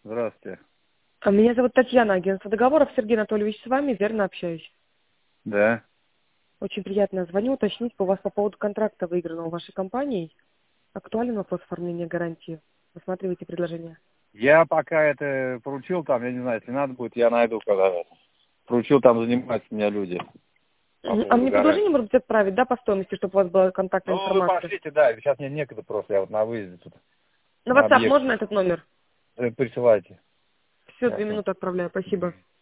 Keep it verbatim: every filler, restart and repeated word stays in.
Здравствуйте. А, Меня зовут Татьяна, агентство договоров. Сергей Анатольевич, с вами верно общаюсь. Да. Очень приятно. Звоню уточнить по вас по поводу контракта, выигранного вашей компанией. Актуален вопрос оформления гарантии? Рассматривайте предложение. Я пока это поручил там, я не знаю, если надо будет, я найду когда-то. Поручил там заниматься у меня люди по Мгм. А поводу мне предложение, гарантии. может быть, отправить, да, по стоимости, чтобы у вас была контактная Ну, вы информация? пошлите, да, сейчас мне некогда просто, я вот на выезде тут, На на WhatsApp объекте. можно этот номер? Э, Присылайте. Все, две Ясно. минуты отправляю. Спасибо.